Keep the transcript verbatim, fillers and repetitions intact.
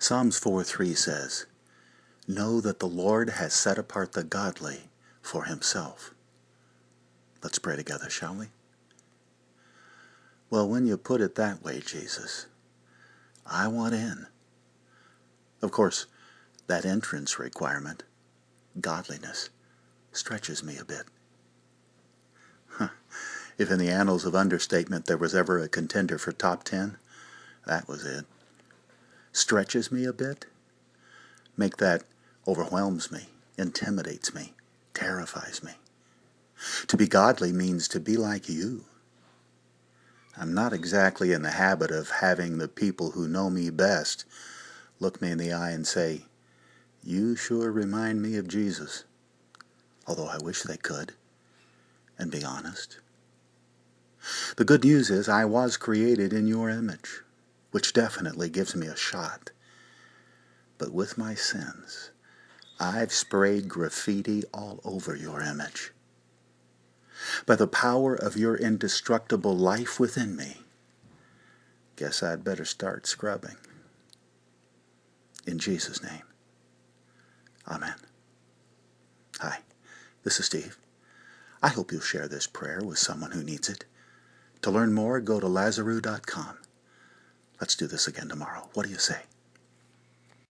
Psalms four three says, "Know that the Lord has set apart the godly for himself." Let's pray together, shall we? Well, when you put it that way, Jesus, I want in. Of course, that entrance requirement, godliness, stretches me a bit. Huh. If in the annals of understatement there was ever a contender for top ten, that was it. Stretches me a bit? Make that overwhelms me, intimidates me, terrifies me. To be godly means to be like you. I'm not exactly in the habit of having the people who know me best look me in the eye and say, "You sure remind me of Jesus," although I wish they could, and be honest. The good news is I was created in your image, which definitely gives me a shot. But with my sins, I've sprayed graffiti all over your image. By the power of your indestructible life within me, guess I'd better start scrubbing. In Jesus' name, amen. Hi, this is Steve. I hope you'll share this prayer with someone who needs it. To learn more, go to Lazaroo dot com. Let's do this again tomorrow. What do you say?